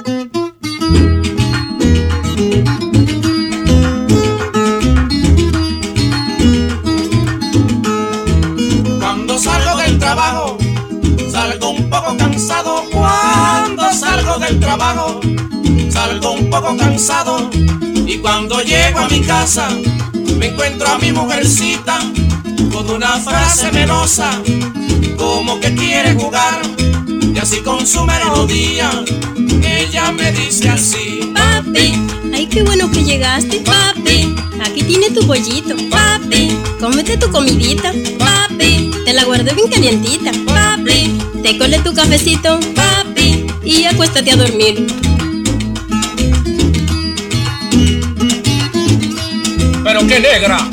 Cuando salgo del trabajo, salgo un poco cansado. Cuando salgo del trabajo, salgo un poco cansado. Y cuando llego a mi casa, me encuentro a mi mujercita con una frase melosa, como que quiere jugar. Y así con su melodía, ella me dice así: papi, ay qué bueno que llegaste, papi. Aquí tiene tu pollito, papi. Cómete tu comidita, papi. Te la guardé bien calientita, papi. Te colé tu cafecito, papi. Y acuéstate a dormir. Pero qué negra.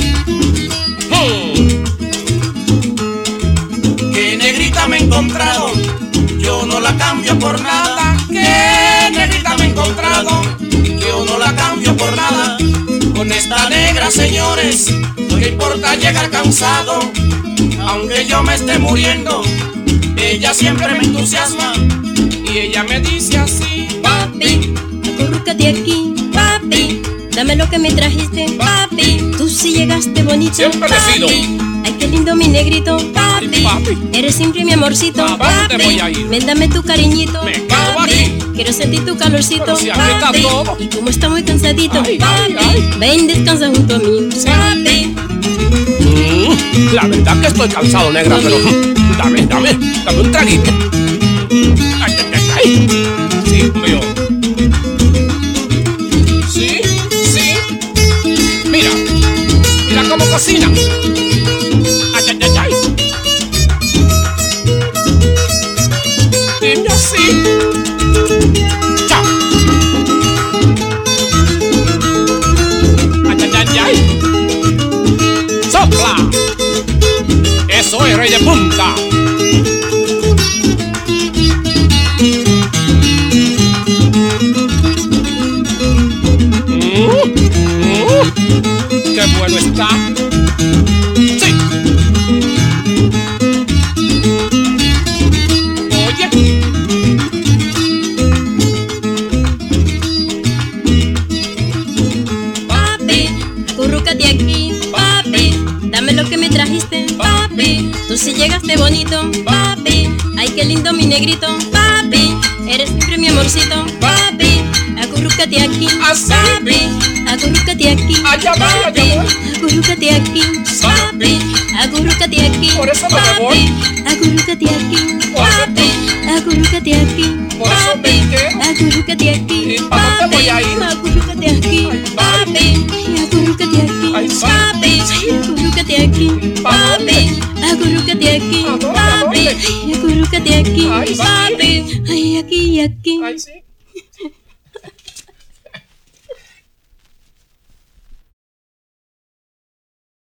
Qué negrita me he encontrado, yo no la cambio por nada. Qué negrita me he encontrado, yo no la cambio por nada. Con esta negra, señores, no le importa llegar cansado. Aunque yo me esté muriendo, ella siempre me entusiasma. Y ella me dice así: papi, acurrúcate aquí, papi. Dame lo que me trajiste, papi. Tú sí llegaste bonito, siempre papi. he sido. Ay, qué lindo mi negrito, papi. Papi. Eres siempre mi amorcito, ¿A dónde voy a papi. ir? Ven, dame tu cariñito, Me quedo papi. aquí. Quiero sentir tu calorcito, Pero si aquí está papi. todo. Y como está muy cansadito, Ay, papi. ay, ay. Ven, descansa junto a mí, papi. La verdad que estoy cansado, negra, pero dame un traguito. Ay, ay, ay, ay. Sí, mío. Sí. Mira cómo cocina. Ay, ay, ay, ay. Dime así. Chao. Ay, ay, ay, ay. ¡Sopla! ¡Eso es Rey de Punta! ¡Qué bueno está! ¡Sí! Oye. Papi, acurrúcate aquí, papi. Dame lo que me trajiste, papi. Tú sí llegaste bonito, papi. Ay, qué lindo mi negrito, papi. Eres siempre mi amorcito, papi. Acurrúcate aquí, papi. Acurrúcate aquí, Allá voy, allá papi. voy. Acurrúcate aquí, papi. Acurrúcate aquí, Por eso no me papi. voy. Acurrúcate aquí, Por eso papi. Acurrúcate aquí, Por eso papi. me quedo. Acurrúcate aquí, ¿Y para dónde voy a ir? Acurrúcate aquí, papi. Acurrúcate aquí, Ay, papi. Acurrúcate aquí, ¿Para papi. Acurrúcate aquí, ¿A dónde? papi. Acurrúcate aquí, Ay, sí. papi. Ay, aquí, aquí. Ay, sí.